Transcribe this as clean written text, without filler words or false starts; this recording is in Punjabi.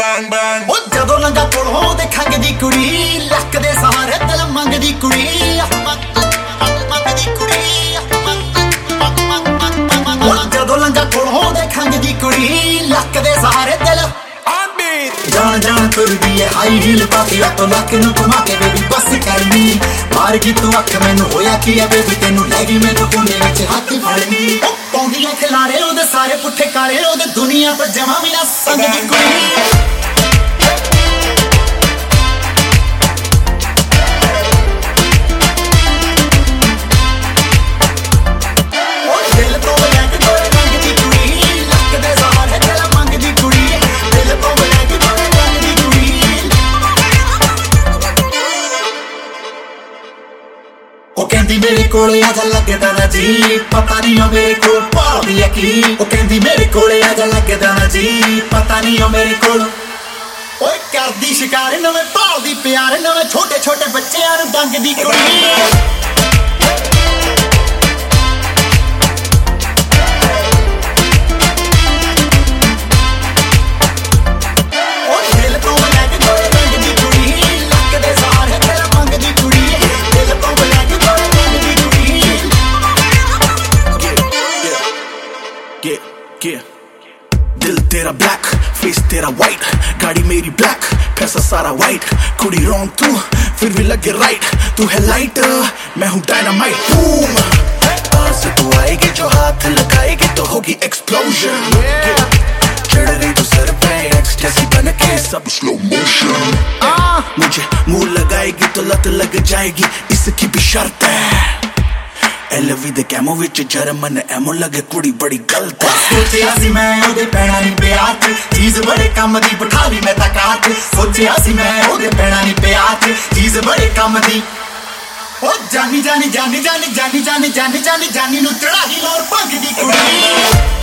bang bang ਉਹ ਜਦੋਂ ਲੰਗਾ ਕੋਲੋਂ ਦੇਖਾਂਗੇ ਦੀ ਕੁੜੀ ਲੱਕ ਦੇ ਸਹਾਰੇ ਦਿਲ ਮੰਗਦੀ ਕੁੜੀ ਮੰਗਦੀ ਕੁੜੀ ਉਹ ਜਦੋਂ ਲੰਗਾ ਕੋਲੋਂ ਦੇਖਾਂਗੇ ਦੀ ਕੁੜੀ ਲੱਕ ਦੇ ਸਹਾਰੇ ਦਿਲ ਜਾਣ ਜਾਣ ਤੁਰਦੀ ਏ ਹਾਈ ਹੀਲ ਪਾ ਕੇ ਉੱਤੋਂ ਲੱਕ ਨੂੰ ਘੁਮਾ ਕੇ ਬੇਬੀ ਬਸ ਕਰਨੀ ਮਾਰ ਗਈ ਤੂੰ ਅੱਖ ਮੈਨੂੰ ਹੋਇਆ ਕੀ ਐ ਬੇਬੀ ਤੈਨੂੰ ਲੈ ਗਈ ਮੈਨੂੰ ਕੋਨੇ ਵਿੱਚ ਹੱਥ ਫੜਨੀ ਪਾਉਂਦੀ ਐ ਖਿਲਾਰੇ ਉਹਦੇ ਸਾਰੇ ਪੁੱਠੇ ਕਾਲੇ ਉਹਦੇ ਦੁਨੀਆ ਤੋਂ ਜਮਾ ਵੀ ਨਾ ਸੰਗਦੀ ਕੁੜੀ ਉਹ ਕਹਿੰਦੀ ਮੇਰੇ ਕੋਲੇ ਆ ਜਾ ਲੱਗਦਾ ਨਾ ਜੀ ਪਤਾ ਨਹੀਂ ਉਹ ਮੇਰੇ ਕੋਲ ਭਾਲਦੀ ਐ ਕੀ ਉਹ ਕਹਿੰਦੀ ਮੇਰੇ ਕੋਲੇ ਆ ਜਾ ਲੱਗਦਾ ਨਾ ਜੀ ਪਤਾ ਨਹੀਂ ਉਹ ਮੇਰੇ ਕੋਲ ਓਏ ਕਰਦੀ ਸ਼ਿਕਾਰ ਨਵੇਂ ਭਾਲਦੀ ਪਿਆਰ ਨਵੇਂ ਛੋਟੇ ਛੋਟੇ ਬੱਚਿਆਂ ਨੂੰ ਡੰਗਦੀ ਕੁੜੀ दिल तेरा ब्लैक फेस तेरा वाइट गाड़ी मेरी ब्लैक पैसा सारा वाइट कुड़ी रॉन्ग तू फिर भी लगे राइट तू है लाइट मैं हूँ डायनामाइट बूम पास तू आएगी जो हाथ लगाएगी तो होगी एक्सप्लोजन चढ़ रही तू सर पे एक्सटेसी बन के सब स्लो मोशन मुझे मुंह लगाएगी तो लत लग जाएगी इसकी भी शर्त है LV ਦੇ ਕੈਮੋ ਵਿੱਚ ਜਰਮਨ ਐਮੋ ਲੱਗੇ ਕੁੜੀ ਬੜੀ ਗਲਤ ਹੈ ਸੋਚਿਆ ਸੀ ਮੈਂ ਉਹਦੇ ਪੈਣਾ ਨਹੀਂ ਪਿਆ ਚੀਜ਼ ਬੜੇ ਕੰਮ ਦੀ ਬਿਠਾ ਲਈ ਮੈਂ ਤਾਂ ਕਾਟ ਸੋਚਿਆ ਸੀ ਮੈਂ ਉਹਦੇ ਪੈਣਾ ਨਹੀਂ ਪਿਆ ਚੀਜ਼ ਬੜੇ ਕੰਮ ਦੀ ਉਹ ਜਾਨੀ ਜਾਨੀ ਜਾਨੀ ਜਾਨੀ ਜਾਨੀ ਜਾਨੀ ਜਾਨੀ ਜਾਨੀ ਜਾਨੀ ਨੂੰ ਚੜਾਈ ਲੋਰ ਭੰਗ ਦੀ ਕੁੜੀ